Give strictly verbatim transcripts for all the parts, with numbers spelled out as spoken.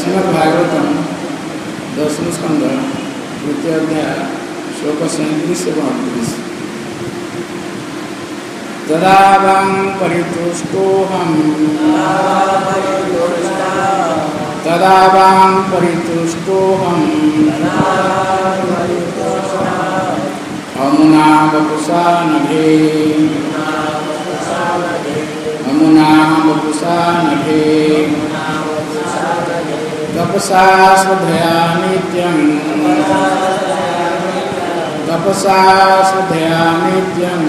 श्रीमद्भागवतम दसम स्कंद तृतीय अध्याय श्लोक सैंतीस एवं अड़तीस। तदा वां परितुष्टोऽहं तदा वां परितुष्टोऽहं अमुना वपुषा नभे अमुना वपुषा नभे तपसा श्रद्धया नित्यं तपसा श्रद्धया नित्यं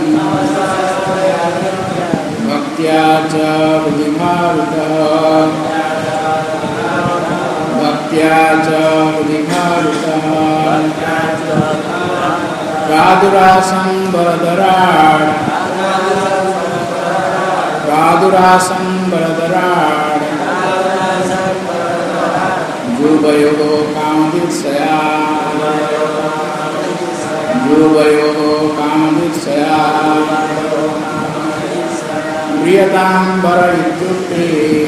भक्त्या च बुद्धिभावितः भक्त्या च बुद्धिभावितः प्रादुरासं वरदराट् प्रादुरासं वरदराट् युवयोः कामदीक्षया युवयोः कामदीक्षया प्रियतां वर इत्युक्ते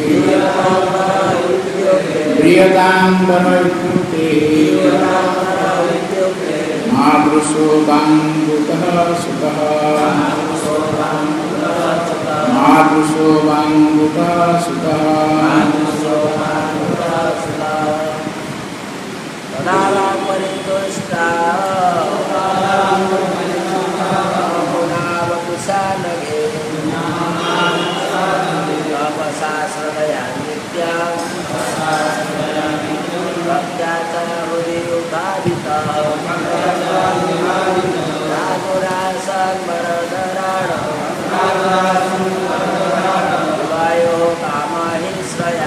प्रियतां वर इत्युक्ते मातृशो वाङ्गुतः सुतः मातृशो वाङ्गुतः सुतः तदा परितुष्टा अमुना वपुषा नभे तपसा श्रद्धया नित्यं भक्त्या च बुद्धिभावितः प्रादुरासं वरदराट् युवयोः कामदीक्षया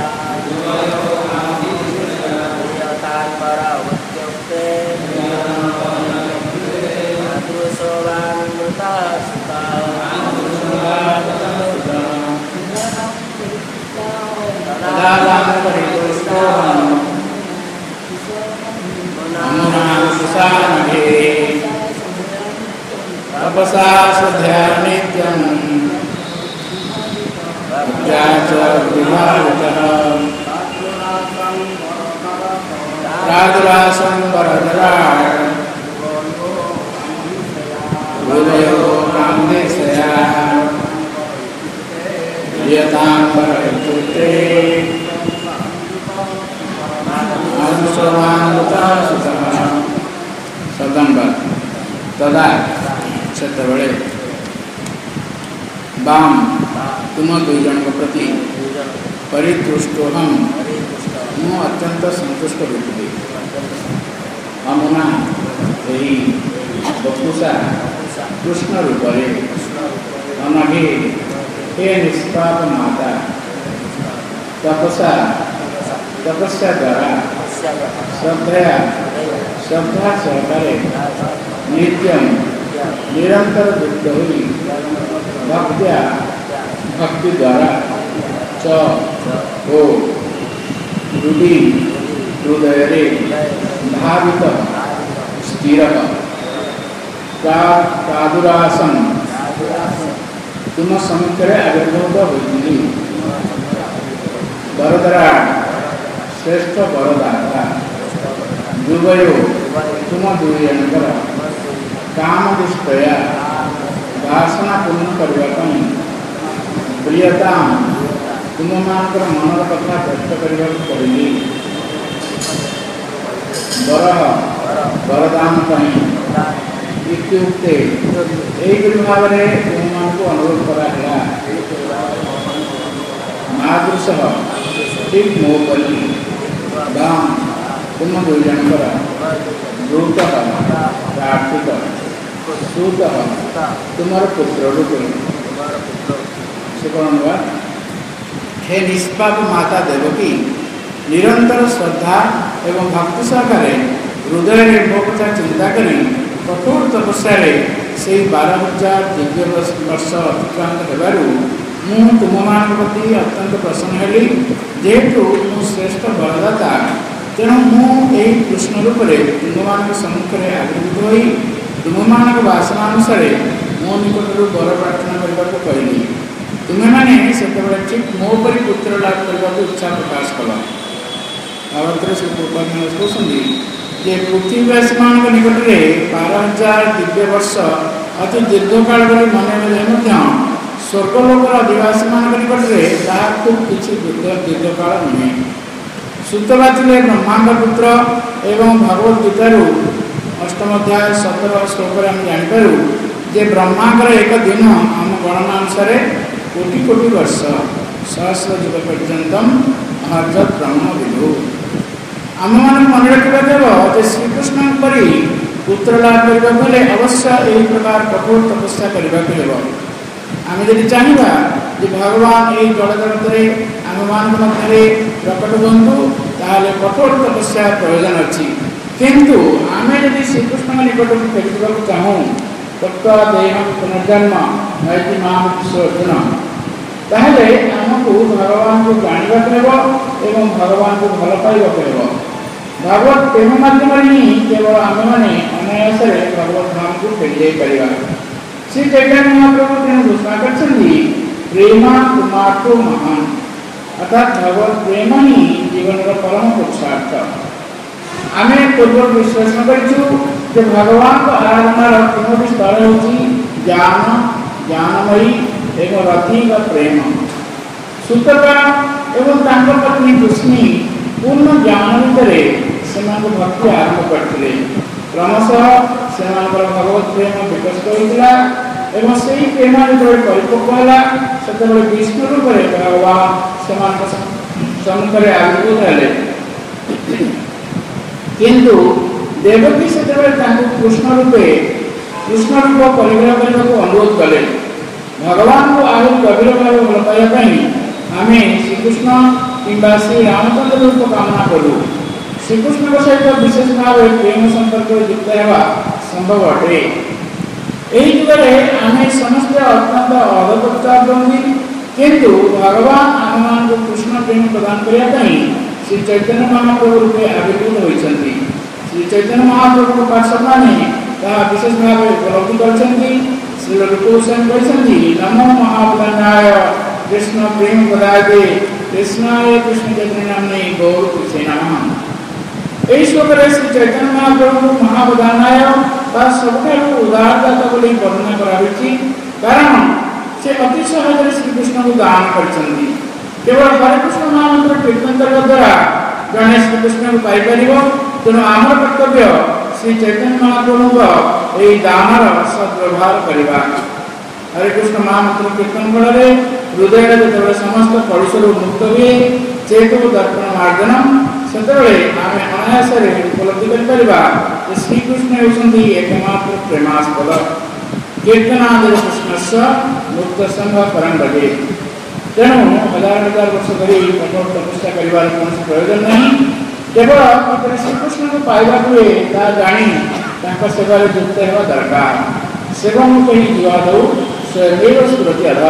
तपसा श्रद्धया नित्यं भक्त्या च बुद्धिभावितः प्रादुरासं वरदराट् युवयोः कामदीक्षया प्रियतां वर इत्युक्ते मातृशो वाङ्गुतः सुतः। सतंबर तदा ସେତେବେଳେ ବାମ ତୁମ ଦୁଇ ଜଣଙ୍କ ପ୍ରତି ପରିତୃଷ୍ଟୋହಂ ମୁଁ ଅତ୍ୟନ୍ତ ସନ୍ତୁଷ୍ଟ ହୋଇଥିଲି। ଅମୁନା ଏହି ବପୁଷା କୃଷ୍ଣ ରୂପରେ ଅନଘେ ହେ ନିଷ୍ପାପ ମାତା ତପସା ତପସ୍ୟା ଦ୍ୱାରା ଶ୍ରଦ୍ଧୟା ଶ୍ରଦ୍ଧା ସହକାରେ ନିତ୍ୟಂ निरंतर युक्त हुई भक्त्या भक्ति द्वारा च हो हृदि हृदय रे भावित स्थिर प्रादुरासं तुम समुद्र आविर्भूत होती वरदराट् श्रेष्ठ वरदाता युवयो तुम दुई जनकर कामदीक्षया वासना पूर्ण करने प्रियता तुम मानकर मनर कथा व्यक्त करने पड़ी वर वरदान इत्युक्ते यही भाव में तुम मान को अनुरोध कराला मातृश ठीक मो पली बाम तुम दुई जनकर द्रुत प्रार्थित सूत तुमार पुत्र रूपे से कौन हुआ हे निष्पाप माता देवकी निरंतर श्रद्धा एवं भक्ति सहकारे हृदय निर्भो कथा चिंता करी कठोर तपस्या से बारह हजार दिव्य वर्ष अतिक्रांत होगारू मु तुम मान प्रति अत्यंत प्रसन्न हेली जेहेतु मु श्रेष्ठ वरदाता तेणु मुझे कृष्ण रूप से तुम मान सम्मुखें आविर्भूत हो तुम मान वासनानुसार मो निकट वर प्रार्थना करने को कहली तुम्हें मैंने से ठीक मो पर पुत्र लाभ करने को इच्छा प्रकाश कल भागवत श्री प्रभुपाद कहते जे पृथ्वीवासी मान निकट में बारह हजार दिव्य वर्ष अति दीर्घ काल मन में स्वर्गलोकर अधिवासी मान निकट में खूब किसी दीर्घ काल नुहे। सुतवा थे ब्रह्मांड पुत्र एवं भगवद गीतार अष्टम अध्याय सतर श्लोक आम जापर जे ब्रह्मांकर एक दिन आम गणना अनुसार कोटि कोटि वर्ष सहस्र युग पर्यंतम महर्जत ब्रह्म विदु। आम मान मन रखा देव श्रीकृष्ण परी पुत्र लाभ करने अवश्य यही प्रकार कठोर तपस्या करने आम जब चाहिए कि भगवान ये जड़ जगत में आम मान मध्य प्रकट हूँ ताले कठोर तपस्या प्रयोजन अच्छी किंतु आम जब श्रीकृष्ण निकट में फेर चाहूँ तत्व देह पुनर्जन्म नैति माम अर्जुन ताहले आमको भगवान को जानवा एवं भगवान को भल पाइबा पड़ो। भागवत प्रेम माध्यम ही केवल आम मैंने अनायास भगवत धाम को फेरी जापर। श्री चैतन्य महाप्रभु तेना घोषणा कर प्रेमा कुमार महान अर्थात भगवत प्रेम ही जीवन परम पुरुषार्थ। आम पूर्व विश्लेषण कर भगवान को आराधनार तीनोटी स्तर हूँ ज्ञान ज्ञानमयी एवं रथिक प्रेम। सुतपा एवं पत्नी दुष्मी पूर्ण ज्ञान भितर से भक्ति आरंभ करते क्रमशः से भगवत प्रेम विकसित होता एवं से प्रेम जो परिपक्व है से विष्णु रूप में भगवान से सम्मुखें आविर्भूत हेले किंतु देवकी से कृष्ण रूपे कृष्ण रूप परिग्रह करने को अनुरोध कले। भगवान को आगे गभीर भाव भल पाइबापी आम श्रीकृष्ण कि श्री रामचंद्र रूप कामना करूँ। श्रीकृष्ण सहित विशेष भाव प्रेम संपर्क युक्त होगा संभव अटे। यही जुगे आम समस्त अत्यंत अधपत्ताबंदी किंतु भगवान आम मान कृष्ण प्रेम प्रदान करने श्री चैतन्य महाप्रभु रूपे आविर्भूत होती। श्री चैतन्य महाप्रभु पार्षद मैंने विशेष भाव उपलब्धि कर श्री रूपगोस्वामी कहते नमो महाप्रणाय कृष्ण प्रेम पदादे कृष्णाय कृष्ण चैतन्य नामने गौर कृष्ण नमः। यही श्लोक श्री चैतन्य महाप्रभु महाप्रधानाय सबुठ उदारदाता बोली वर्णना कराई कारण से अति सहज श्रीकृष्ण को दान कर केवल हरे कृष्ण महामंत्र कीर्तन करने द्वारा जड़े श्रीकृष्ण को पाइपर तेणु आम कर्तव्य श्री चैतन्य महाप्रभु यही दानर सद्व्यवहार करवा। हरे कृष्ण महामंत्र कीर्तन फल हृदय जो समस्त कलुषर मुक्त हुए चेतु दर्पण मार्जनम से आम अनायास उपलब्धि कर श्रीकृष्ण होती एकमात्र प्रेमास्पद कीर्तनादि कृष्ण से मुक्त संघ परम भजे। तेणु हजार हजार वर्ष धरी कठोर तपस्या कर प्रयोजन नहीं केवल श्रीकृष्ण को पाइबा हुए जाणी सेवा युक्त होगा दरकार सेवा कहीं जुआ दौ स्वयं स्फुरति अध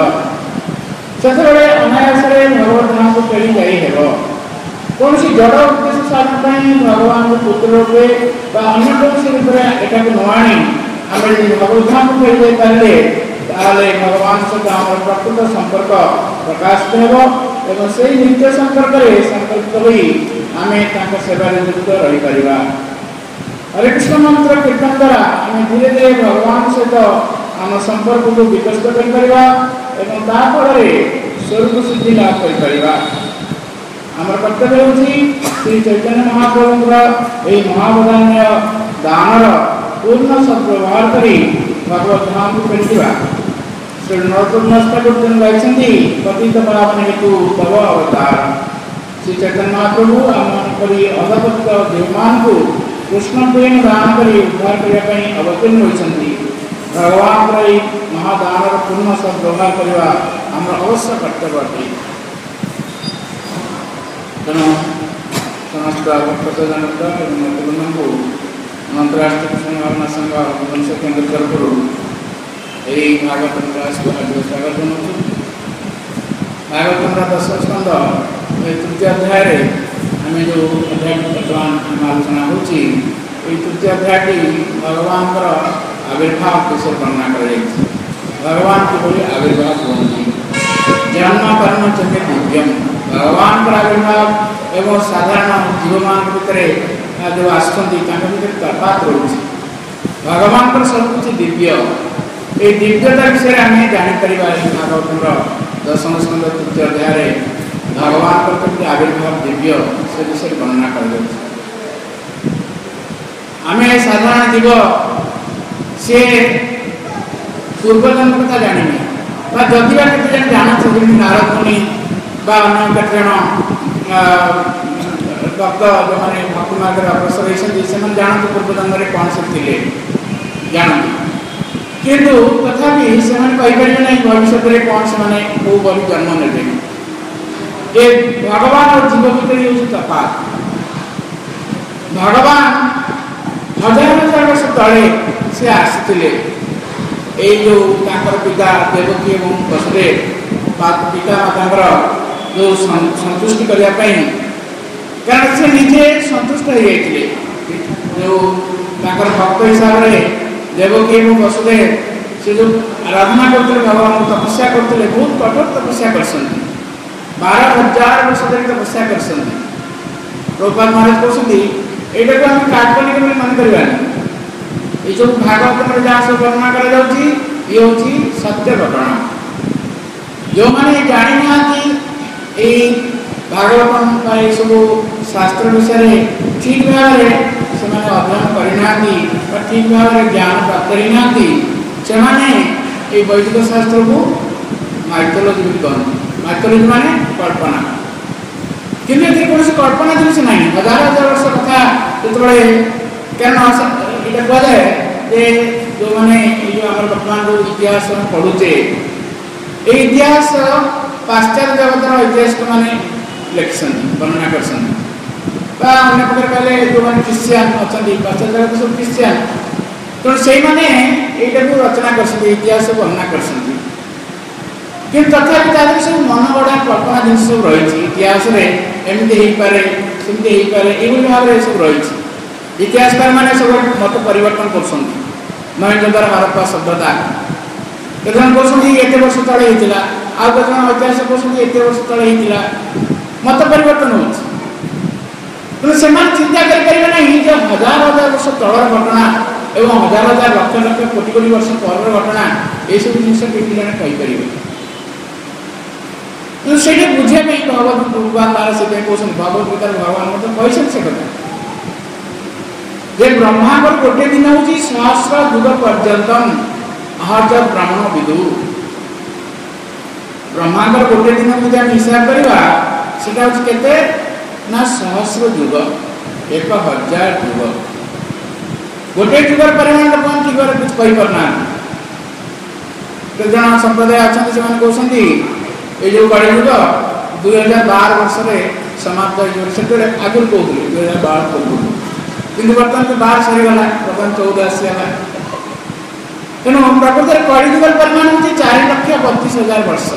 से अनायास भगवत धाम को फेरी जाइब कौन जड़ उद्देश्य साधन भगवान को पुत्र रूपे अन्य कौन रूप में यहाँ न आनी आम भगवत धाम को फेरी जापारे भगवान सहित आम प्रकृत संपर्क प्रकाशित हो से नित्य संपर्क संपर्कित हो आम सेवा युक्त रही पार। हरे कृष्ण मंत्र कीर्तन द्वारा आम धीरे धीरे भगवान सहित आम संपर्क को विकसित कर स्वरूप सिद्धि लाभ कर आम कर्तव्य हूँ श्री चैतन्य महाप्रभु यही महावदान्य दानर पूर्ण सद्व्यवहार कर भगवत धाम को फेरिवा। श्री नरोत्तम गाई पतित पावन हेतु तव अवतार श्री चैतन्य महाप्रभु आम अधपतित देवमान को कृष्ण प्रेम दान कर उद्धार करने अवतीर्ण होती। भगवान महादानर पूर्ण सद्व्यवहार करवा आम अवश्य कर्तव्य अटे। तेणु समस्त भक्तजन को अंतर्राष्ट्रीय कृष्ण भावना संघ वंश केन्द्र तरफ यही भागवत प्रकाश को हार्दिक स्वागत जनाऊँ। भागवत दश स्कंद तृतीय अध्याय आम जो अध्याय बर्तमान आम आलोचना हो तृतीय अध्याय भगवान आविर्भाव विषय वर्णना कर भगवान किभली आविर्भाव हुआ जन्म कर्म चके दिव्यम भगवान आविर्भाव एवं साधारण जीव मान भितर जो आसुँच तफात रोचे भगवान सब कुछ दिव्य ये दिव्यता विषय आम जापर भागवत दशम स्कंद तृतीय अध्याय भगवान आविर्भाव दिव्य से विषय वर्णना कर आम साधारण जीव सी पूर्वजन्म कथा जानी जदि केते जन जानते नारद मुनि अन्य केते जन भक्त जो मैंने भक्ति मार्ग अग्रसर होती से जानते पूर्वजन्म में कौन सब थे जानते किंतु तथापि से नहीं भविष्य में कौन से कौ बलि जन्म ने ये भगवान और जीव भितर हूँ तफात भगवान हजार हजार वर्ष तले से आसी ये जो पिता देवकी एवं वसुदेव पिता माता जो संतुष्टि करने कारण से निजे संतुष्ट हो जाते जो भक्त हिसाब से देवकी एवं वसुदेव से जो आराधना करते भगवान तपस्या करते बहुत कठोर तपस्या कर बारह हजार वर्ष तक तपस्या कर प्रभुपाद महाराज कहते यहाँ को आम काल्पनिक मन करवा ये जो भागवत में जहाँ सब वर्णना कर ये हूँ सत्य घटना जो मैंने जानी ना भागवत ये सब शास्त्र विषय ठीक भाव से अध्ययन करना ठीक भाव ज्ञान प्राप्त करना से वैदिक शास्त्र को माइथोलॉजी भी कहते माइथोलॉजी माने कल्पना कि कौन कल्पना जिन ना हजार हजार वर्ष कथा जो क्या कहुए जे जो मैंने जो आम वर्तमान जो इतिहास पढ़ुचे ये इतिहास पाश्चात्य जगतर ऐतिहासिक मैंने लिखिं वर्णना कर अन्य प्रकार कहले जो मैंने क्रिश्चियन अच्छा पाश्चात्य जगत सब क्रिश्चियन तेणु से यहाँ रचना कर इतिहास वर्णना कर तथापि तादेह सब मन गढ़ा कल्पना जिन सब रही इतिहास एमती हो पारे सेमती हो पारे ये भाव में सब रही इतिहासकार मैंने सब मत परिवर्तन कर महेंद्र हरप्पा सभ्यता केते कहते एत वर्ष तले होता आउ केते ऐतिहासिक कहते एत वर्ष तले होता मत परिवर्तन हो चिंता करें जो हजार हजार वर्ष तलर घटना एवं हजार हजार लक्ष लक्ष कोटी कोटी वर्ष पर घटना ये सब जिन जन कहीपर तो से बुझे भगवत भगवान महाराज से कहते भगवत गीता भगवान मतलब कहते से कथा जे ब्रह्मा गोटे दिन हूँ सहस्र युग पर्यंतम अहज ब्राह्मण विदु ब्रह्मा गोटे दिन जब आम हिसाब करवा सेटा हूँ केते ना सहस्र युग एक हजार युग गोटे युगर परिमाण लोक ठीक भाव कुछ कहीपना केते जन संप्रदाय अच्छा से कहते ये जो कड़ी युग दुई हजार बार वर्ष समाप्त हो आगुरी कहते दुई हजार बार पूर्व कि बर्तमान तो बार सरीगला बर्तमान चौदह आसीगला तेणु प्रकृत कलिजुगर परिमाण हूँ चार लक्ष बतीस हजार वर्ष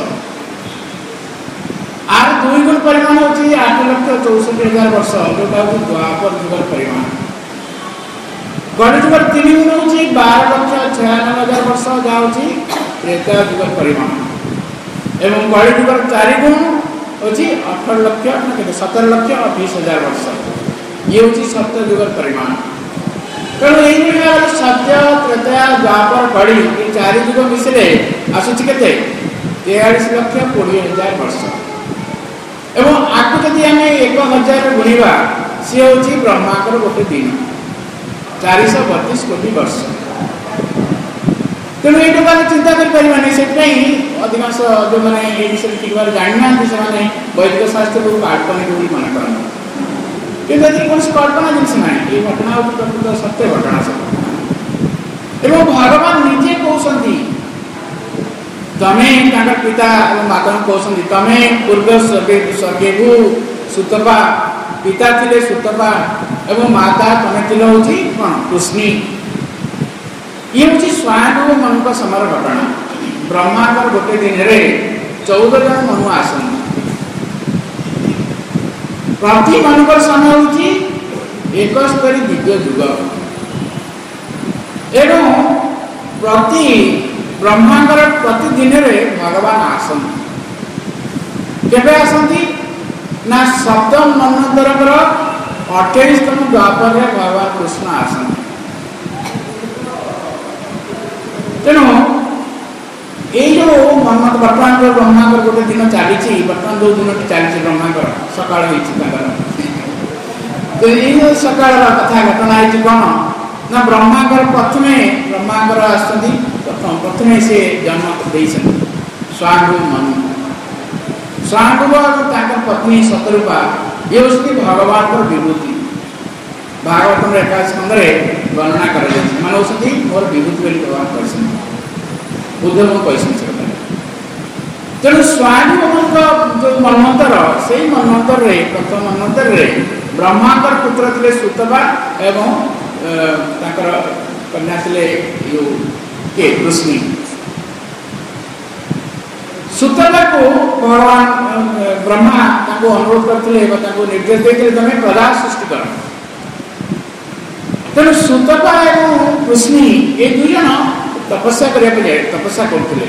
आर दुई गुण परिमाण हूँ आठ लक्ष चौसठ हजार वर्ष जोटा हूँ द्वापर जुगर परिमाण कलिजुगर तीन गुण हूँ बार लक्ष छयानबे हजार वर्ष जहाँ हूँ त्रेता जुगर परिमाण एवं कलिजुगर चार गुण हूँ अठर लक्ष सतर लक्ष अठीस हजार वर्ष ये हूँ सत्य युगर परिमाण तेणु ये सत्य त्रेता द्वापर कड़ी ये चार युग मिसले आसूची के तेयालीस लक्ष कोड़े हजार वर्ष एवं आपको जब आम एक हजार गुणवा सी हूँ ब्रह्मांकर गोटे दिन चार बतीस कोटी वर्ष तेणु ये आम चिंता करें से अधिकांश जो मैंने ये विषय ठीक भाव जानी ना से वैदिक शास्त्र को काल्पनिक मन करते कि कौन कल्पना जिन ना ये घटना हूँ प्रकृत सत्य घटना सब एवं भगवान निजे कहते तमें पिता और माता कहते तमें पूर्व स्वर्गेभु सुतपा पिता थे सुतपा एवं माता तमें थिल हूँ कौन कृष्णी ये हूँ स्वयं मनु समय घटना ब्रह्मांकर गोटे दिन में चौदह जन मनु आसती प्रति मनुकर समय हूँ एकस्तरी दिव्य युग एणु प्रति ब्रह्मांकर प्रतिदिन भगवान आसती केबे आसती ना सप्तम मन्वंतर अठाईसतम द्वापर भगवान कृष्ण आसते। तेणु ये जो मन्वंतर बर्तमान ब्रह्मांकर गोटे दिन चली बर्तमान जो दिन चली ब्रह्मांकर सकाल तो ये सकाल कथा घटना है कौन ना ब्रह्मांकर प्रथमे ब्रह्मांकर आसती प्रथम प्रथमे से जन्म दे स्वांगु मनु स्वांगु और पत्नी शतरूपा ये उसकी भगवान पर विभूति भागवत एकादश स्कंद वर्णना कर मोर विभूति व्यवहार कर बुद्ध को कैसे तेणु स्वांगु जो मन्वंतर से मन्वंतर प्रथम मन्वंतर ब्रह्मांकर पुत्र थे सुतपा एवं कन्या थे के कृष्ण सुतपा को भगवान ब्रह्मा अनुरोध करते निर्देश देते तुम्हें प्रजा सृष्टि कर। तेणु सुतपा एवं कृष्ण ये दुई जन तपस्या करने तपस्या करते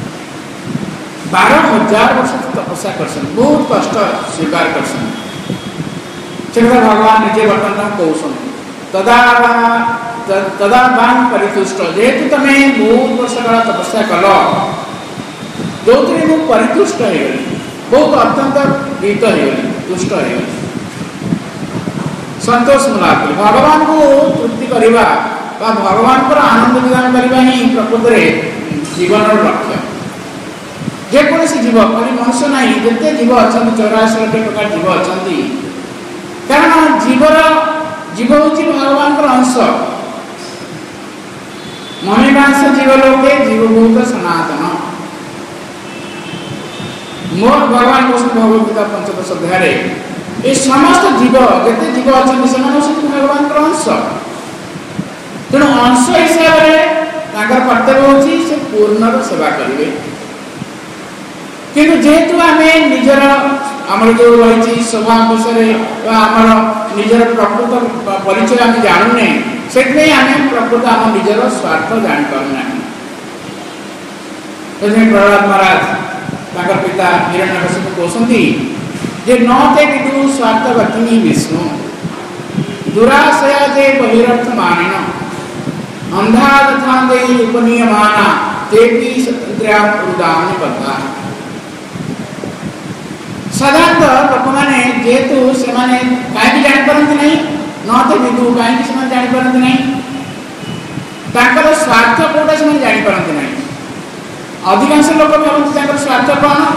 बारह हजार वर्ष तपस्या कर बहुत कष्ट स्वीकार कर भगवान निजे बर्तमान कौन तदा तदा बांग परितुष्ट जेहेतु तुम्हें बहुत वर्ष काल तपस्या कल जो मुझे परितुष्ट हो गली बहुत अत्यंत गीत हो गली तुष्ट हो गली संतोष मिला भगवान को तृप्ति करवा भगवान पर आनंद विधान करने ही प्रकृत में जीवन लक्ष्य जेकोसी जीव खाली मनुष्य ना जिते जीव अच्छा चौरासी लक्ष प्रकार जीव अच्छा कारण जीवर जीव हूँ भगवान अंश मणिकांश जीव लोके जीवभूत सनातन मोर भगवान कृष्ण भगवत पंचदश अध्याय ये समस्त जीव जिते जीव अच्छा भगवान अंश तेणु अंश हिसाब से कर्तव्य होची से पूर्ण सेवा करेंगे किंतु जेहेतु आम निजर आमर जो रही स्वभाव विषय आमर निजर प्रकृत परिचय आम जानूने से आम प्रकृत आम निजर स्वार्थ जापारना प्रहलाद महाराज पिता हिरण्यकशिपु कहते जे न ते विदु स्वार्थवतिनी विष्णु दुराशया जे बहिरर्थ मानिन अंधा तथा दे उपनीयमाना तेपि स्वतंत्र्या उदाहरण बद्धा साधारणतः लोक मैंने जेहेतु से कहीं जापारती नहीं न तो विदु कहीं जापारती नहीं स्वार्थ कौटा से जापारती नहीं अधिकांश लोक भावती स्वार्थ कौन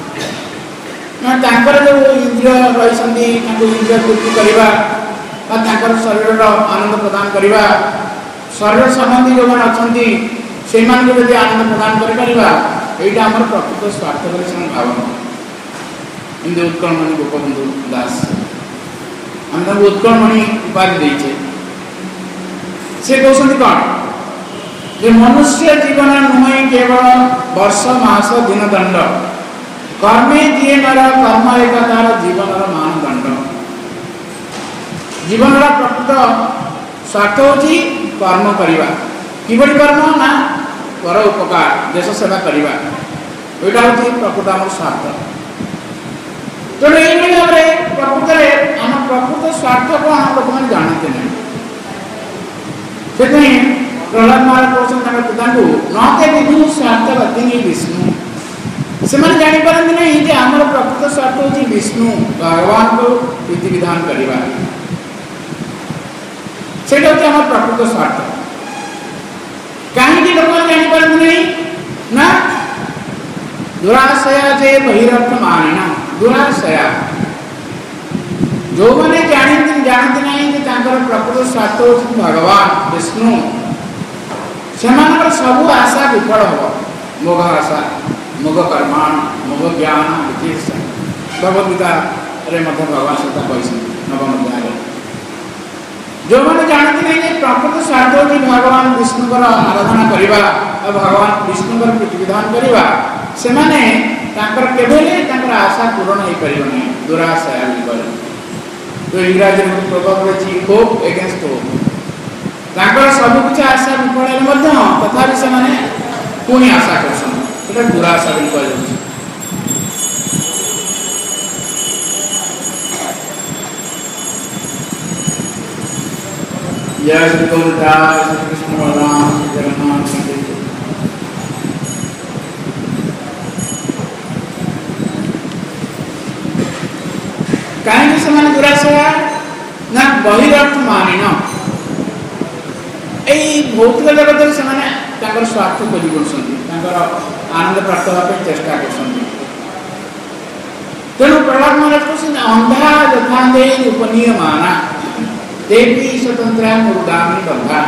ना जो इंद्रिय रही इंद्रिय तृप्ति करवा शरीर आनंद प्रदान करवा शरीर संबंधी जो मैंने अच्छा से आनंद प्रदान करा आम प्रकृत स्वार्थ कर भावना हिंदी उत्कलमणि गोपबंधु दास आम उत्कलमणि उपाधि देचे से कहते कौन जे मनुष्य जीवन नुहे केवल वर्ष मास दिन दंड कर्मे दिए नर कर्म एक तार जीवन मानदंड जीवन प्रकृत स्वार्थ होची कर्म करवा किभली कर्म ना कर उपकार देश सेवा करवा यहाँ हूँ प्रकृत आम स्वार्थ तेणु ये भाव में प्रकृत आम प्रकृत स्वार्थ कौन लोक मैंने जानते नहीं से प्रहलाद महाराज कहते पिता न ते विदु स्वार्थवतिनी विष्णु से जापारती नहीं कि आम प्रकृत स्वार्थ हूँ विष्णु भगवान को विधि विधान करवा से आम प्रकृत स्वार्थ कहीं लोक जापारती नहीं ना दुराशया जे बहिरर्थ मानिना दुराशया जो मैंने जानते जानते नहीं कि प्रकृत स्वार्थ हो भगवान विष्णु से सबू आशा विफल हम मोघ आशा मोघ कर्माण मोघ ज्ञान भगवद्गीता भगवान सहित कही नवम अध्याय जो मैंने जानते नहीं कि प्रकृत स्वार्थ हो भगवान विष्णु आराधना करवा भगवान विष्णु प्रीति विधान करवा से आशा पूरण हो पार नहीं दुराशा तो इंग्राजी प्रभाव रही होप एगेन्स्ट होप सबकि आशा विफल तथा से पुणी आशा कर दुराशा भी कह जय श्री गोविंदास श्री कृष्ण बलराम श्री जगन्नाथ मंदिर। कहीं से दुराशा ना बहिरर्थ मानिन यही भौतिक जगत से स्वार्थ खोजी कर आनंद प्राप्त होगा चेष्टा कर। तेणु प्रहलाद महाराज कहते अंधा यथांधे उपनीयमाना देवी स्वतंत्र मुरुदामी बंधा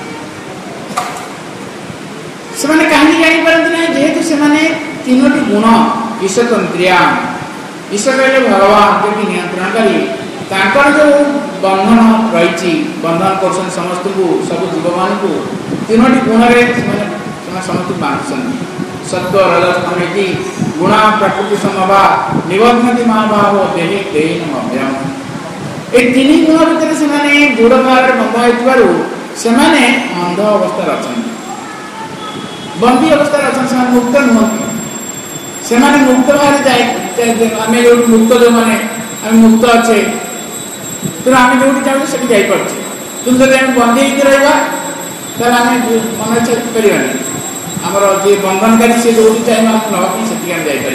से कहीं जापारती ना जेहेतु से तीनो गुण ईशतंत्रिया ईश्वर कहले भगवान जो नियंत्रणकारी जो बंधन रही बंधन कर समस्त को सब जीव मान को तीनो गुण समस्त बांधुंट सत्व रजस तमेति गुण प्रकृति समभा निबद्धति महाभाव देहि देहिन अभ्यम ए तीन गुण भितर से दृढ़ भाव बंधा होते अंध अवस्था अच्छा बंदी अवस्था अच्छा मुक्त नुहति से मुक्त भाव जाए आम जो मुक्त जो मैंने आम मुक्त अच्छे तेना आम जो चाहूँ से जापर तुम जब आम बंदी रहा आम मन इच्छा करानी आमर जी बंधनकारी से जो चाहिए नापी से जापर।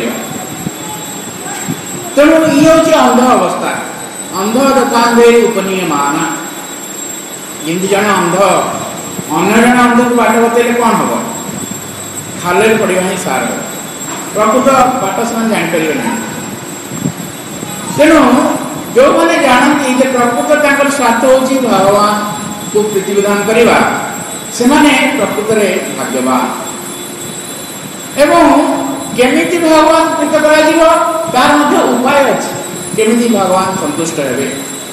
तेणु ये हूँ अंध अवस्था अंध दत्तांधे उपनीयमाना जमी जन अंध अन्य जन अंध को बाट बतले कौन हम खाले पड़ा ही सार प्रकृत बाट से जापर ना। तेणु जो मैंने जानती जे प्रकृत स्वार्थ हूँ भगवान को प्रीति विधान करवा से प्रकृत में भाग्यवान एवं केमिति भगवान प्रीत तार उपाय अच्छे केमिति भगवान संतुष्ट हे।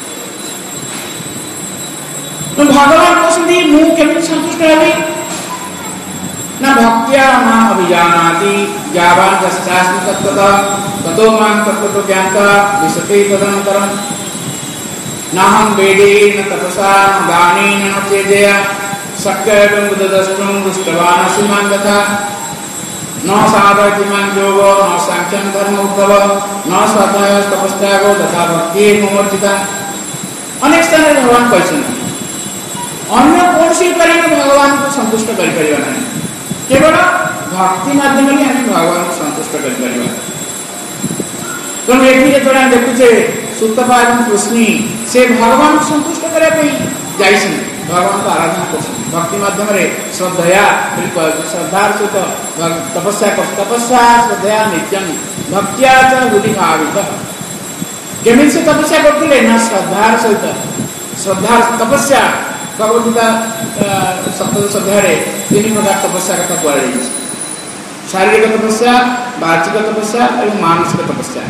तो भगवान कहते मुझे संतुष्ट हेबी ना भक्तिया ना अभिजानाति जावान दशास्मि तत्त्वतः ततो मां तत्त्वतो ज्ञाता विशते तदनन्तरं नाहं वेदे न तपसा न दानेन न चेदया शक्यं बुद्धदष्टुं दृष्टवान् अस्मि मां तथा न साधयति मां योगो न सांख्यं धर्मोद्भव न स्वाध्याय तपस्यागो तथा भक्ति मुमर्जिता। अनेक स्थान भगवान कहते अन्य कौन सी उपाय भगवान को संतुष्ट कर केवल भक्ति माध्यम आम भगवान को संतुष्ट कर। तेणु ये जो देखुचे सुतपा और कृष्णी से भगवान को संतुष्ट करने भगवान को आराधना कर भक्ति माध्यम श्रद्धया श्रद्धार सहित तपस्या कर तपस्या श्रद्धया नित्यं भक्तिया बुद्धि भावित केमी से तपस्या करते ना श्रद्धार सहित श्रद्धा तपस्या भगवद्गीता सप्तदश अध्याय तीन प्रकार तपस्या कथा कहुई शारीरिक तपस्या वाचिक तपस्या और मानसिक तपस्या।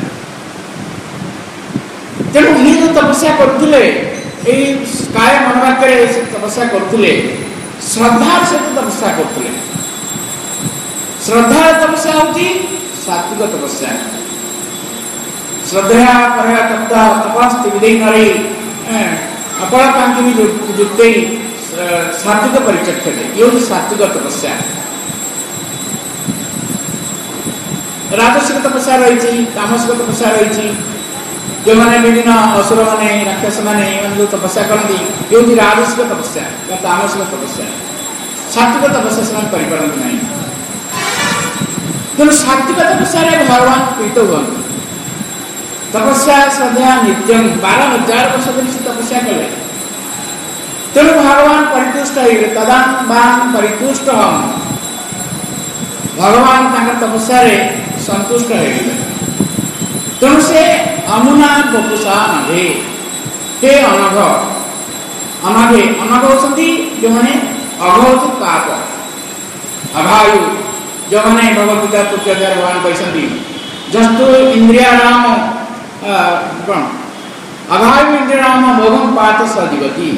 तेणु ये जो तपस्या करते काय मनवाक्य तपस्या करते श्रद्धा सहित तपस्या करते श्रद्धा तपस्या हूँ सात्विक तपस्या श्रद्धया परया तप्ता तपस्ति विदे नरे अपराकांक्षी युक्त सात्विक परिचक्षते ये हूँ सात्विक तपस्या। राजसिक तपस्या रही तामसिक तपस्या रही जो मैंने विभिन्न असुर मैंने राक्षस मैंने जो तपस्या करती ये हूँ राजसिक तपस्या या तामसिक तपस्या सात्विक तपस्या से करपारती ना। तेणु सात्विक तपस्या भगवान प्रीत हुआ तपस्या श्रद्धा नित्यम बारह हजार वर्ष धरी से तपस्या कले तेणु भगवान परितुष्ट हो तदान परितुष्ट हम भगवान तपस्या संतुष्ट हो। तेणु से अमुना बपुषा नभे हे अनघ अनघे अनघ होती जो मैंने अघ पाप अभायु जो मैंने भगवद्गीता तृतीय अध्याय भगवान कहते जस्तु इंद्रियाणाम कौन अभायु इंद्रियाणाम भोगम पात सजीवती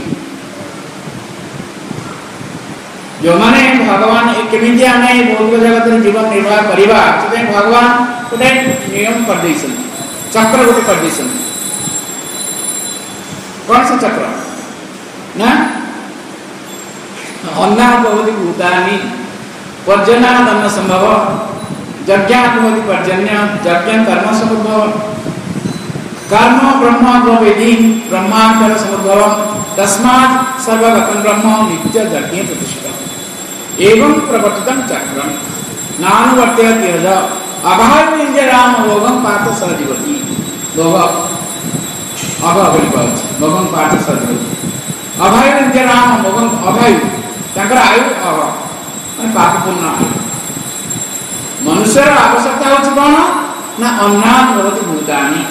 जो मैंने भगवान केमी आम भौतिक जगत में जीवन निर्वाह करवा से भगवान गोटे नियम कर चक्र गोटे कर कौन सा चक्र ना अन्ना भवति भूतानि पर्जन्यादन्न संभव यज्ञ भवति पर्जन्य यज्ञ कर्म समुद्भव कर्म ब्रह्म द्रवेदी ब्रह्मांतर समुद्भव तस्मात् सर्वगतं ब्रह्म नित्य यज्ञ प्रतिष्ठितम् एवं प्रवर्तितं चक्रम नानुवर्तयति यद अभाविंजराम भोगं पार्थ सहजीवति भोग अभावी पाच भोगं पार्थ सहजीवति अभाविंजराम भोगं अभावी तांकर आयु अभाव माने पाप पूर्ण आयु मनुष्यर आवश्यकता होछि कोन ना अन्नाद भवति भूतानि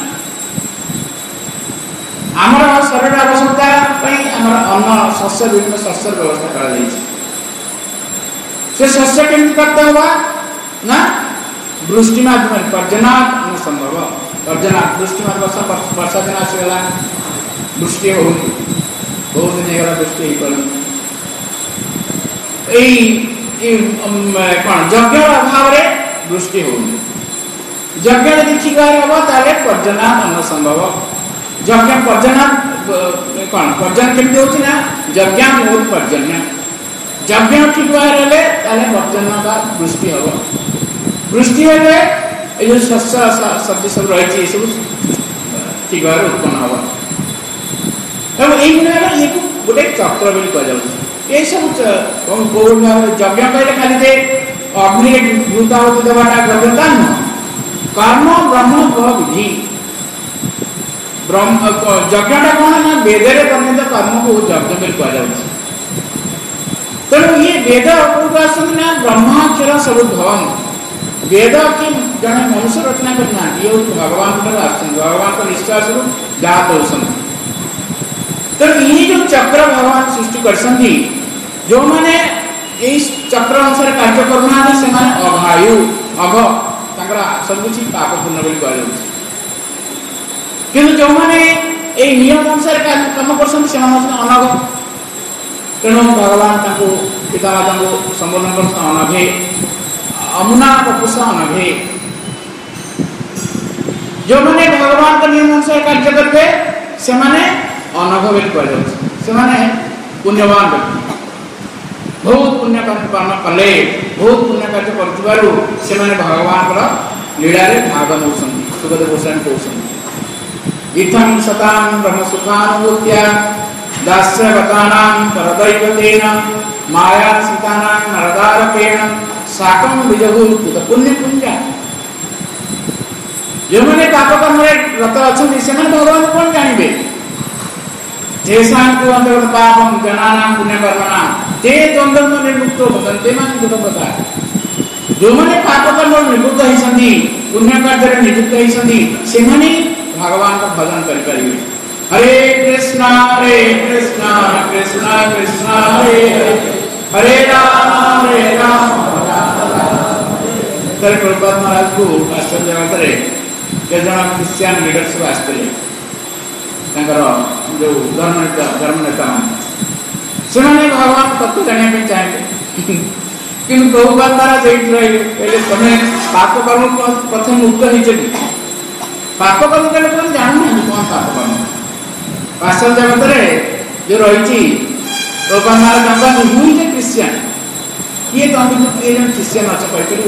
आमर शरीर आवश्यकता पई आमर अन्न शस्य विभिन्न शस्य व्यवस्था करा जायछि से शस्य केमति करता हुआ ना वृष्टि माध्यम पर्जनात् संभव पर्जनात् वृष्टि माध्यम वर्षा दिन आसगला वृष्टि हो बहुत दिन हेला वृष्टि ही पर ए कौन यज्ञ अभाव रे वृष्टि हो यज्ञ यदि ठीक हम ताले पर्जनात् अन्न संभव यज्ञ पर्जनात् कौन पर्जन केमति होछि ना यज्ञ बहुत पर्जन्य यज्ञ ठीक रहे ताले पर्जन का वृष्टि हम वृष्टि हेले ए जो शस्य सब्जी सब रही सब ठीक भाव उत्पन्न हम एवं यही ये गोटे चक्र बोली कह ये सब यज्ञ कहले खाली दे अग्नि भूताहुति देवाटा गव्यता नुह कर्म ब्रह्म फल विधि ब्रह्म यज्ञटा कौन ना वेदरे वर्णित कर्म को यज्ञ बोली कह तेणु ये वेद कौट आसना ब्रह्माक्षर सब भवन वेद की जड़े मनुष्य रचना करना ये भगवान भगवान का निश्वास जात होती तेणु ये जो चक्र भगवान सृष्टि कर जो मैंने चक्र अनुसार कार्य करना से अभायु अघ सब किसी पाप पूर्ण बोली कह कि जो मैंने नियम अनुसार कम कर अनघ तेणु भगवान पितामाता को संबोधन कर अनघे अमुना पपुष अनघे जो मैंने भगवान का नियम अनुसार कार्य करते से अनघ बोली कह पुण्यवान व्यक्ति बहुत पुण्य कर्म कले बहुत पुण्य कार्य कर भगवान लीला भाग नौ सुखदेव गोस्वामी कहते इत्थं सतां ब्रह्म सुखानुभूत्या दास्यवतानां परदैवतेन माया सीतानां नरदारकेण साकं विजहुर्कुत पुण्य पुंजा जो मैंने पाप कर्म रत अच्छा से भगवान कौन जानवे जेसां को अंतर्गत पापम जनानां पुण्य कर्मणां ते द्वंद्व निर्मुक्त भवन्ते मान दुख प्रकार जो मैंने पाप कर्म निवृत्त होइसंदी पुण्य कार्य नियुक्त होइसंदी से माने भगवान का भजन कर करिवे हरे कृष्णा हरे कृष्णा कृष्णा कृष्णा हरे हरे हरे राम हरे राम तर प्रभुपाद महाराज को आश्रम जगत रे के जना क्रिश्चियन लीडर सब आस्ते जो धर्म नेता धर्म नेता से भगवान तत्व जाना चाहते कि प्रभुपाद महाराज पहले तुम्हें पाप कर्म प्रथम मुक्त हो पाप कर्म कले तुम जानू ना कौन पाप कर्म पार्सल जगत रे जो रही प्रभुपाद महाराज हूँ जे क्रिश्चियन ये तो ये क्रिश्चियन अच्छा कह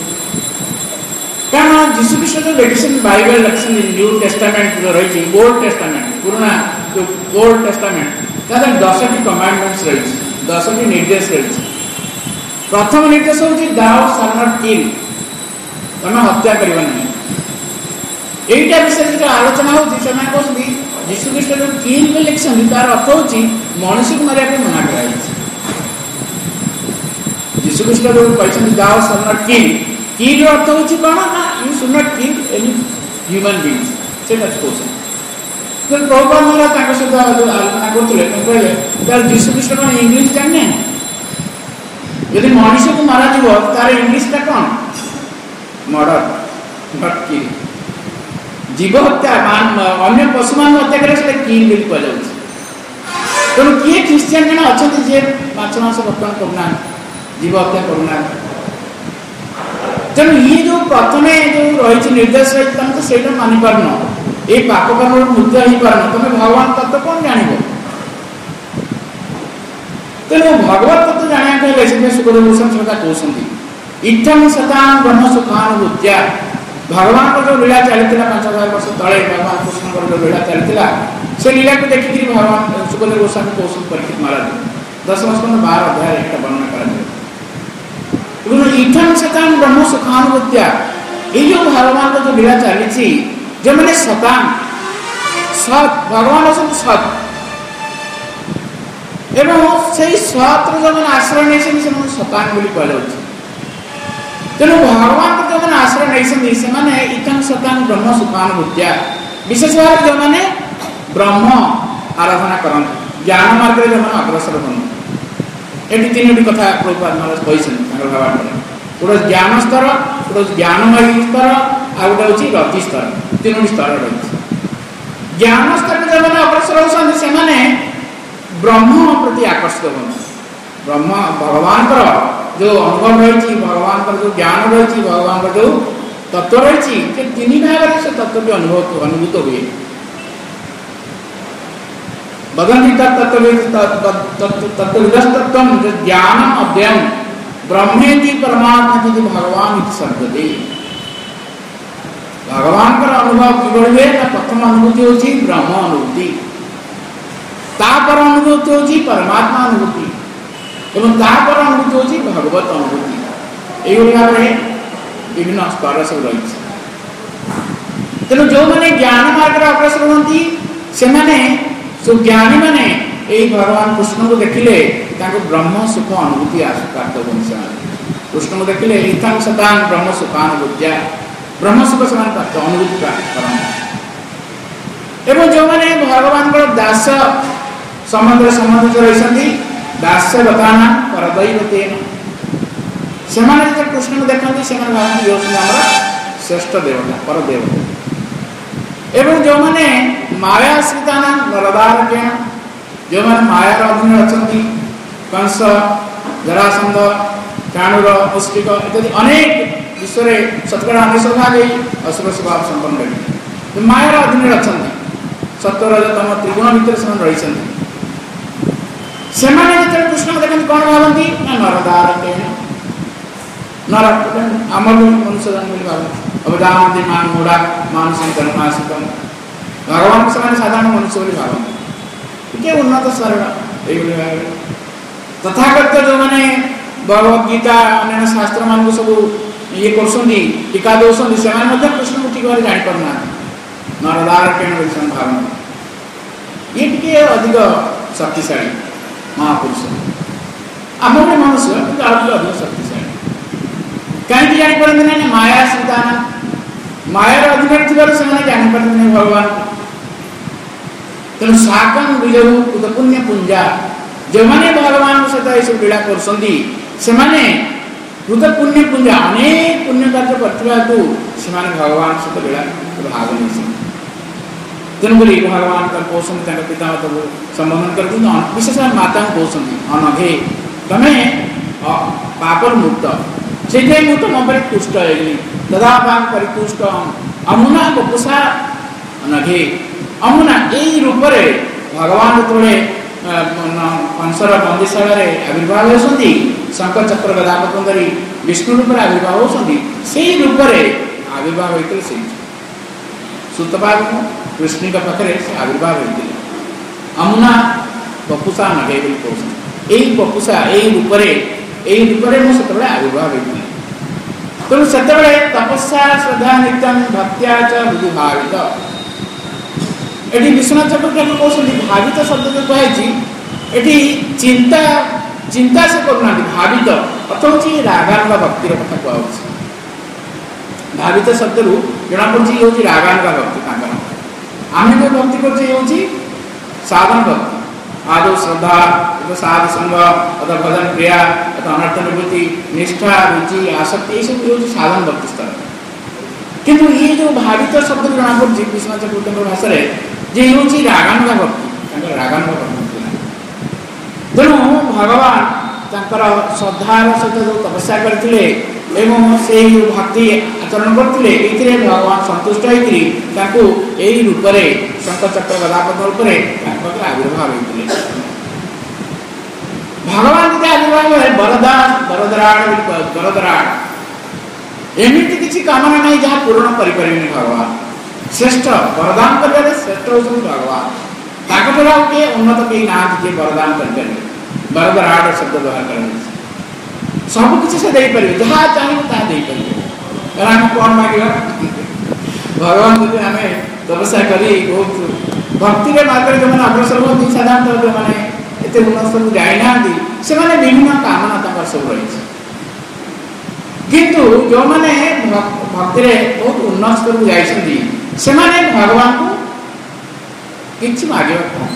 कारण जीशु ख्रीष्ट जो लेडिसन बाइबल लेक्शन न्यू टेस्टामेंट जो रही ओल्ड टेस्टामेंट पुराना जो ओल्ड टेस्टामेंट तादर दस टी कमांडमेंट्स रही दस टी निर्देश रही प्रथम निर्देश हूँ दाउ शाल नॉट किल तुम हत्या कर यहीटा विषय जो आलोचना होती जीशु ख्रीष्ट जो किल में लिखते तार अर्थ हूँ मनुष्य को मारे मना कर जीशु ख्रीष्ट जो कहते दाउ शाल नॉट किल किल अर्थ हूँ कौन ना you should not kill any human beings से कहते प्रभुपाद महाराज सहित आलोचना करते कहले जीशु ख्रीष्ट कौन इंग्लीश जाने यदि मनुष्य को मारा तार इंग्लीश टा कौन मर्डर नॉट किल जीव हत्या अन्य पशु मान हत्या करे किल बोली कह तेणु किए क्रिश्चियन जन अच्छा जी माछ मांस बर्तन करना जीव हत्या करना तेणु ये जो प्रथम जो रही निर्देश रही तुम तो सही मानि पारन ये पाप कर्म मुक्त हो पारन तुम भगवान तत्व कौन जान तेणु भगवत तत्व जाना सुखदेव गोस्वामी कहते इत्थं सतां ब्रह्म सुखानुभूत्या भगवान को जो लीला चली पांच हजार वर्ष तले भगवान कृष्ण जो लीला चली से लीला को देखिक भगवान सुखदेव गोस्वामी कौशल परीक्षित महाराज दशम स्कंद बारह अध्याय एक वर्णन करा इथन शतान ब्रह्म सुखानुभूत्या ये जो भगवान का जो लीला चली जो मैंने शतान सत भगवान असन सत एवं से सत जो मैंने आश्रय नहीं से शतान बोली कहला तेणु भगवान को जो मैंने आश्रय नहीं से माने इथन शतान ब्रह्म सुखानुभूत्या विशेष भाव जो मैंने ब्रह्म आराधना करते ज्ञान मार्ग जो मैंने अग्रसर बनते ये तीन कथा प्रभुपाद महाराज कहते भाव गोटे ज्ञान स्तर गोटे ज्ञानमयी स्तर आ गोटे हूँ रति स्तर तीन स्तर रही ज्ञान स्तर जो मैंने अग्रसर होती से ब्रह्म प्रति आकर्षित हो ब्रह्म भगवान जो अनुभव रही भगवान जो ज्ञान रही भगवान जो तत्व रही तीन भाग से तत्व भी अनुभव अनुभूत हुए वदन्ति तत्त्वविदस्तत्त्वं ज्ञान अव्ययम ब्रह्मेति परमात्मा भगवान शब्दते भगवान का अनुभव किभଳି प्रथम अनुभूति होची ब्रह्म अनुभूति तापर अनुभूति होची परमात्मा अनुभूति एवं तापर अनुभूति होची भगवत अनुभूति एई भाव में विभिन्न स्तर सब रही तेणु जो मैंने ज्ञान मार्ग अग्रसर होती से सो ज्ञानी माने यही भगवान कृष्ण को देखिले ब्रह्म सुख अनुभूति प्राप्त हो कृष्ण को देखिले इथं शतान ब्रह्म सुखानुभूत्या ब्रह्म सुख समान प्राप्त अनुभूति प्राप्त एवं जो मैंने भगवान को दास संबंध संबंधित रही दास्य बताना परदैवतेन से कृष्ण को देखते से श्रेष्ठ देवता परदेवता एवं जो मैंने माया आश्रिता नरदारकेण जो मैंने मायार अधीन अच्छा कंस जरासंध चाणूर मुष्टिक इत्यादि अनेक विश्व में शतकड़ा अनेश भाग असुर स्वभाव संपन्न रही मायार अधीन अच्छा सत्वरजतम त्रिगुण भितर से रही कृष्ण को देखते कौन भावती नरदारकेण नर आम मनुष्य जन्म भावती अवदानती मान मूढ़ा मानसिक धर्मासिकम भगवान को साधारण मनुष्य बोली भावती टे उन्नत सरल ये तथागत जो मैंने भगवद्गीता अन्य शास्त्र मान को सब ये कर टीका दौरान से कृष्ण को ठीक भाव जापना नरदारकेण भावना ये टे अधिक शक्तिशाली महापुरुष आम भी मनुष्य अधिक शक्तिशाली कहीं जापारे ना माया सीता मायार अधीन थी जापारे भगवान तेणु साकम विजयु पुण्य पुंजा जो मैंने भगवान सहित ये सब लीला कर कृत पुण्य पुंजा अनेक पुण्य कार्य करने भगवान सहित लीला भाग नहीं तेणुक भगवान का कौन पिता माता को संबोधन कर विशेष माता को कौन अनघे तमें पापर मुक्त से मुझे तुम पर तुष्ट है ददा पान परितुष्ट अमुना बपुषा नघे अमुना यही रूप से भगवान जो कंसर बंदीशाला आविर्भाव होती शंकर चक्र गदा पतंजलि विष्णु रूप से आविर्भाव होती से रूप से आविर्भाव होते सुतपाद कृष्ण का पाखे से आविर्भाव होते अमुना बपुषा नघे कहते यही बपुषा यही रूप से यही रूप में मुझे से आविर्भाव होती तेणु से तपस्या श्रद्धा नित्यम भक्त्या च बुद्धि भावित ये विश्वनाथ चक्रवर्ती कहते भावित शब्द जो कहे ये चिंता चिंता से करना भावित अर्थ हूँ रागानुगा भक्तिर कथा कहुच्छे भावित शब्द रू जना पड़ी ये हूँ रागानुगा भक्ति आम जो भक्ति कर साधन भक्ति आदो श्रद्धा साधु संग अथवा भजन क्रिया अथवा अनर्थ निवृत्ति निष्ठा रुचि आसक्ति ये सब हूँ साधन भक्ति स्तर किंतु ये जो भावित शब्द जना पड़ी विश्वनाथ चक्रवर्ती भाषा जे हूँ रागानुगा भक्ति रागानुगा भक्ति तेणु भगवान श्रद्धार सहित जो तपस्या करते से भक्ति आचरण करते भगवान संतुष्ट होती यही रूप से शंकर चक्र गदापद रूप से आविर्भाव होते भगवान जी आविर्भाव है बरदान बरदराण बरदराण एमती किसी कामना नहीं जहाँ पूर्ण करें भगवान श्रेष्ठ वरदान कर श्रेष्ठ होती भगवान ताको द्वारा के उन्नत कहीं ना जे वरदान करके वरदान शब्द व्यवहार कर सब किसी से दे परिवे जहाँ चाहिए ता दे परिवे कारण हम कौन मांगे भगवान जो हमें तपस्या करी बहुत भक्ति के मार्ग में जो मैंने अग्रसर होती साधारणतः जो मैंने इतने उन्नत सब जाए ना दी से मैंने विभिन्न कामना तक सब रही किंतु जो मैंने भक्ति रे बहुत उन्नत स्तर जाइछन्ती से मैंने भगवान को किछि मागे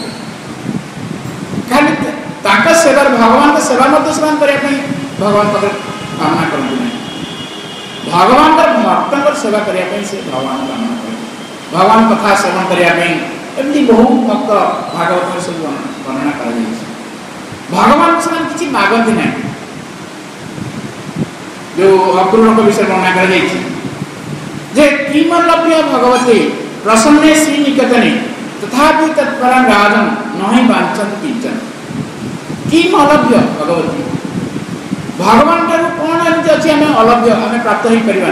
खाली ताका सेवा भगवान का सेवा मत सेवा करे पे भगवान पर कामना करते नहीं भगवान का भक्त पर सेवा करे पे से भगवान कामना करे भगवान कथा श्रवण करे पे एमती बहु भक्त भागवत में सब वर्णना कर जाय भगवान से किछि मागंती नहीं जो अपूर्ण को विषय वर्णना कर जाय जे किमलभ्य भगवते प्रसन्ने श्री निकेतने तथापि तत्परं राजं नहि वांछन्ति किंचन किमलभ्य भगवती भगवान ठाରୁ कोन एमति अछि हमें अलभ्य हमें प्राप्त ही परिबा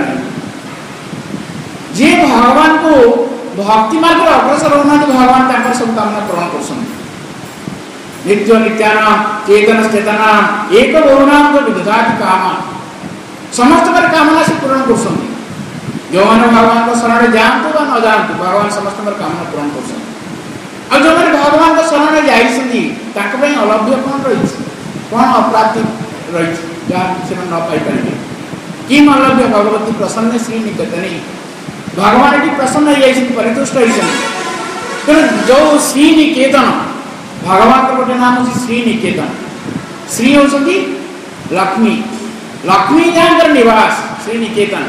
जे भगवान को भक्ति मार्ग रे अग्रसर होना भगवान ताकर सब कामना पूर्ण करसन नित्य नित्यानाम चेतन चेतनाम एक बहुनाम जो विदधाति कामा समस्त पर कामना से पूर्ण करसन जो मैंने भगवान को शरण जानतु वा न जानतु भगवान समस्त पर कामना पूर्ण करसन और जो मैंने भगवान को शरण जाइछन्ती ताक पई अलभ्य कोन रही कोन अप्राप्ति रही जा से न पाई परिबे किम अलभ्य भगवती प्रसन्न श्री निकेतने भगवान की प्रसन्न होइछन परितुष्ट होइछन तो जो श्री निकेतन भगवान का गोटे नाम अछि श्री निकेतन श्री होछन्ती लक्ष्मी लक्ष्मी जानकर निवास श्री निकेतन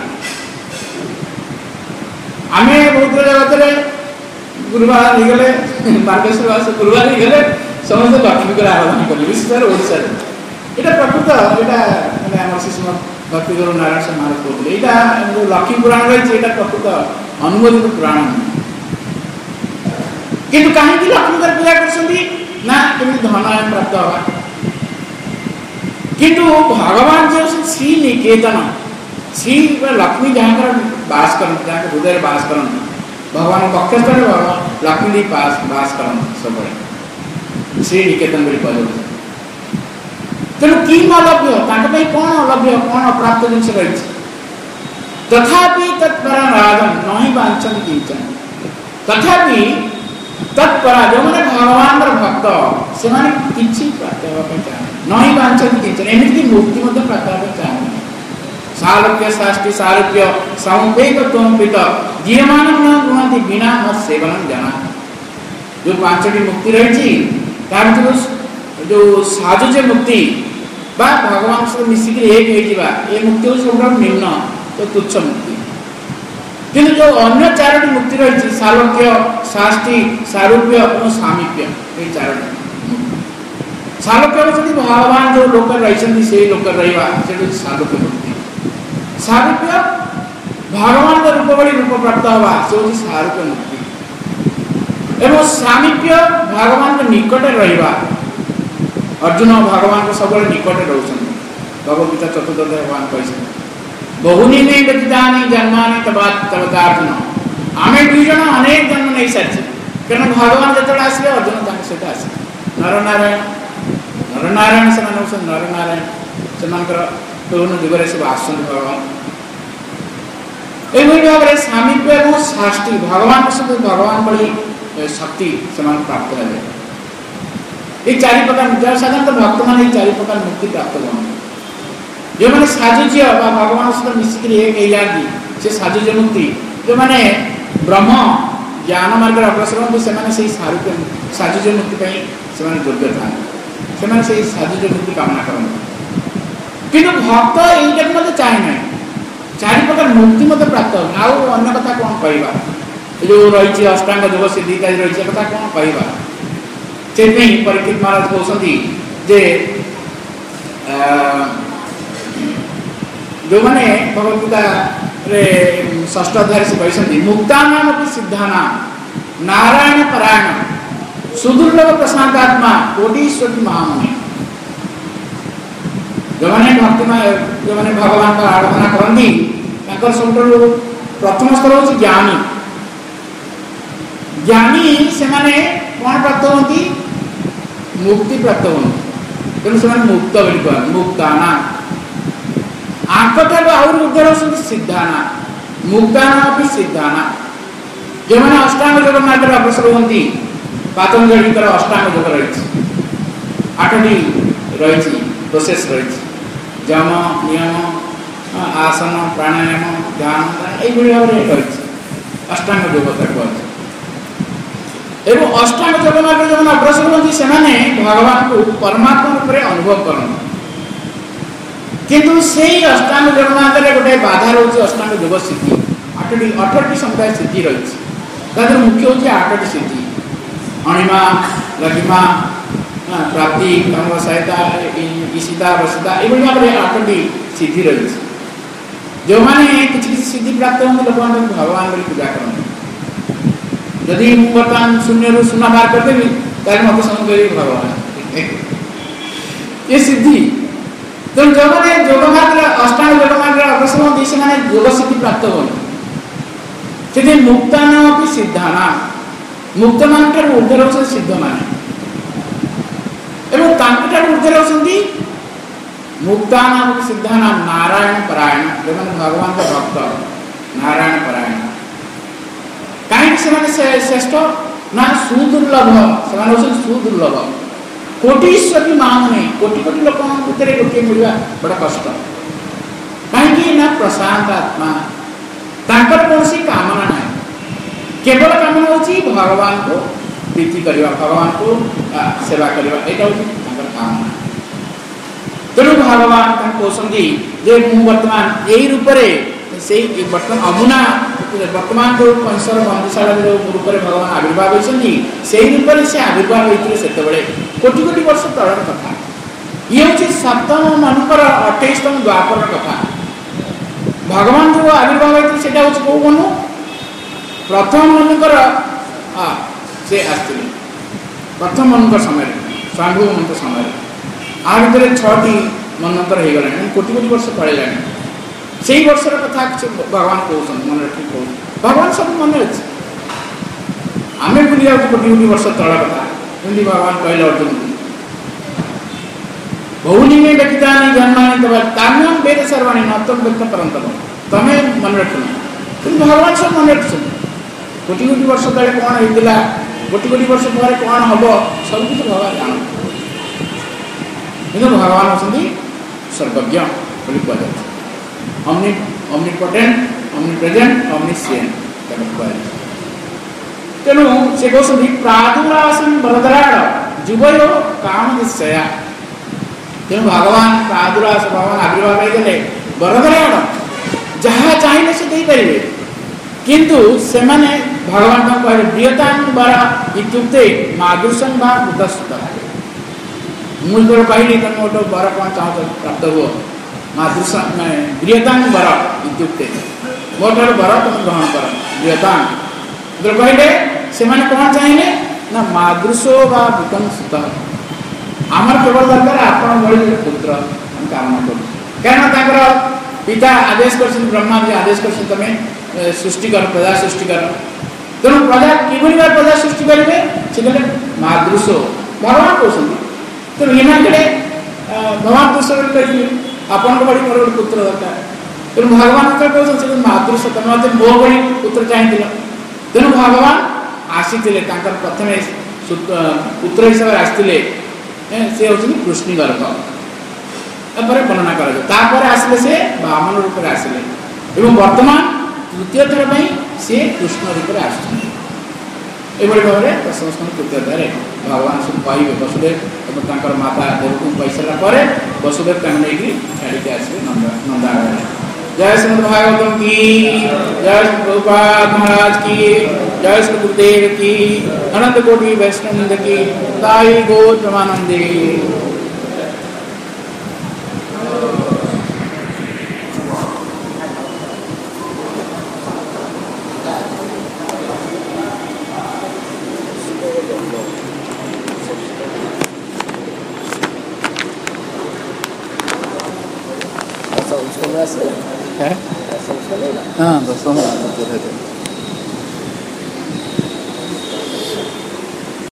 आमे बहुत जगत रे गुरुवार ही गले मार्गशीर मास गुरुवार ही गले समस्त लक्ष्मी को आराधना करी विशेष ओडिसा एटा प्रकृत एटा माने हमर शिष्य भक्ति गुरु नारायण से महाराज कहले एटा जो लक्ष्मी पुराण रही एटा प्रकृत अनुमोदित पुराण किंतु काहे कि लक्ष्मी कर पूजा करसंती ना केमि धन प्राप्त होगा किंतु भगवान जो श्री निकेतन श्री लक्ष्मी जहाँ कर वास कर जहाँ हृदय वास कर भगवान कक्षस्थल भगवान लक्ष्मी पास वास कर सब श्री निकेतन बोली कह तेणु किम अलभ्य तांके कौन अलभ्य कौन अप्राप्त जिनस रही तथापि तत्परा राजन नहीं वांछन किंचन तथापि तत्परा जो मैंने भगवान भक्त से माने किछि प्राप्त होगा चाहे नहीं वांछन किंचन एमिति मुक्ति मध्य प्राप्त होगा चाहे सालभ्य साष्टि सारूप्य समुपेत तोमपित जीवमान न गुणति बिना मत सेवन जाना जो पांचटी मुक्ति रही तार जो साजुजे मुक्ति बा भगवान से मिसिक एक हे जीवा ए मुक्ति सब निम्न तो तुच्छ मुक्ति किंतु जो अन्य चारोटी मुक्ति रही सालोक्य साष्टि सारूप्य और सामीप्य ये चारोटी सालोक्य होती भगवान जो लोक रही से लोक रहा से सालोक्य मुक्ति सारूप्य भगवान का रूप बड़ी रूप प्राप्त हवा से होती सारूप्य मुक्ति एवं सामीप्य भगवान के निकट रहा अर्जुन भगवान को सब निकट रोचन भगवदगीता चतुर्थ भगवान कही बहुनी में व्यतीतानि जन्मानि तबतार्जुन आम दुई जन अनेक जन्म नहीं सारी कारण भगवान जो आसे अर्जुन सहित आसे नर नारायण नर नारायण से नर नारायण से विभिन्न जुगे सब आस भगवान यही भाव में सामीप्य और साष्टि भगवान सहित भगवान बड़ी शक्ति से प्राप्त है ये चारि प्रकार साधारणतः भक्त मान चारि प्रकार मुक्ति प्राप्त करते जो मैंने साजुज्य भगवान सहित मिसिक एक जाती से साजुज्य मुक्ति जो मैंने ब्रह्म ज्ञान मार्ग अग्रसर होती से सारूप्य साजुज्य मुक्ति से योग्य था से साजुज्य मुक्ति कामना करते किंतु भक्त ये मत चाहे ना चारि प्रकार मुक्ति मत प्राप्त हो आउ अन्य कथा कौन कहवा जो रही अष्टांग योग सिद्धि इत्यादि रही कथा कौन कहवा से परीक्षित महाराज कहते जे जो मैंने भगवदगीता रे षष्ठ अध्याय से कहते मुक्ता नाम सिद्धा नाम नारायण परायण सुदुर्लभ प्रशांतात्मा कोटीश्वरी महामुनि जो मैंने भक्ति में जो मैंने भगवान का आराधना करती सब प्रथम स्तर हूँ ज्ञानी ज्ञानी से माने कौन प्राप्त होती मुक्ति प्राप्त होती तेणु से मुक्त बोली कहते मुक्ताना आंकठार आउर उद्धर होती सिद्धाना मुक्ताना भी सिद्धाना जो मैंने अष्टांग योग मार्ग अग्रसर होती पतंजलि अष्टांग योग रही आठटी रही प्रोसेस रही जम नियम आसन प्राणायाम ध्यान ये भाव में रही अष्टांग योग कहते एवं अष्टांग योग मार्ग जो अग्रसर होती से भगवान को परमात्मा रूप में अनुभव करते किंतु से अष्टांग योग मार्ग गोटे बाधा रही अष्टांग योग सिद्धि आठटी अठटी समुदाय सिद्धि रही तादर मुख्य हूँ आठटी सिद्धि अणिमा लघिमा प्राप्ति काम सहायता ईशिता वसिता ये भाव में आठटी सिद्धि रही जो मैंने किसी किसी सिद्धि प्राप्त होती लोक भगवान बोली पूजा करते यदि मुझे बर्तमान शून्य शून्य बाहर करदेवी तार मत समझ करी भगवान ये सिद्धि तेणु जो मैंने योग मार्ग अष्टांग योग मार्ग अग्रसर होती से योग सिद्धि प्राप्त होती से मुक्ताना भी सिद्धाना मुक्त मान ऊर्धर होती सिद्ध माने एवं ऊर्धर होती मुक्ताना भी सिद्धाना नारायण परायण जो मैंने भगवान का भक्त नारायण परायण कहीं से श्रेष्ठ ना सुदुर्लभ से सुदुर्लभ कोटीश्वर भी मांगने कोटि कोटि लोक भितर गोटे मिलवा बड़ा कष्ट कहीं ना प्रशांत आत्मा तांकर कौन सी कामना ना केवल कामना होची भगवान को प्रीति करवा भगवान को सेवा करवा एटा होची तांकर कामना तेणु भगवान कहते जे मु वर्तमान यही रूप से बर्तमान अमुना वर्तमान जो कंसर बंदीशाला जो रूप में भगवान आविर्भाव होती से रूप से आविर्भाव होते से कोटि कोटि वर्ष तलर कथा ये हूँ सप्तम मनकर अठाईसतम द्वापर कथा भगवान जो आविर्भाव होते से कौ मनु प्रथम मनकर से आसते प्रथम मनकर समय स्वांभु मंत्र समय आ भर छटी मनंतर हो गला कोटि कोटि वर्ष पड़ेगा से वर्षर कथा भगवान कहते मन रखी कह भगवान सब मन अच्छे आम भूली जाऊँ कोटि कोटि वर्ष तल कथा एमती भगवान कहले अर्जुन बहुनी में व्यक्ता जन्मानी तान्यम वेद सर्वाणी नतम व्यक्त परंतम तमें मन रखना तुम भगवान सब मन रखी कोटि कोटि वर्ष तले कौन होता कोटि कोटि वर्ष पर कौन हम सब कुछ भगवान जान कि भगवान होती सर्वज्ञ बोली कहुए omni omnipotent omnipresent omniscient तेणु से कहते प्रादुरासन बरदराड़ जुवयो काम निश्चया तेणु भगवान प्रादुरास भगवान आविर्भाव होते बरदराड़ जहाँ चाहिए से दे पारे किंतु से माने भगवान का कहले प्रियतान बर इत्युक्ते मादृशं बा बुद्धसुत मूल पर कहली तुम गोटे बर कौन चाहो प्राप्त हो मादृश प्रियतान बर इत्युक्ते मोटर बर तुम ग्रहण कर प्रियतान तो कहले से माने कौन चाहिए ना मादृशो बा बुद्धं सुत आमर केवल दरकार आपण भली पुत्र हम कामना करू कारण पिता आदेश कर ब्रह्मा जी आदेश कर तुम्हें सृष्टि कर प्रजा सृष्टि कर तेणु प्रजा किभली भाव प्रजा सृष्टि करेंगे से कहले मादृशो भगवान कहते तेणु ये कहले भगवान दृश्य कहे आपण बड़ी मोर गोटे पुत्र दरकार तेणु भगवान कहते मादृश तुम मत मो बड़ी पुत्र चाहिए तेणु भगवान आसी प्रथम पुत्र हिसाब से आसते से हूँ कृष्ण गर्भ वर्णना कर आसले से बामन रूप में आसले एवं वर्तमान तृतीय थर पर सी कृष्ण रूप में आसुरी भाव में प्रशंसन तृतीय थर भगवान सब कहे वसुदेव और माता देवकी कही सारापर वसुदेव नहीं छाड़ी आसवे नंदागढ़ जय श्रीमद भागवतम की जय श्री प्रभुपाद महाराज की जय श्री गुरुदेव की अनंत कोटि वैष्णव की ताई गो प्रमानंदे हाँ दसों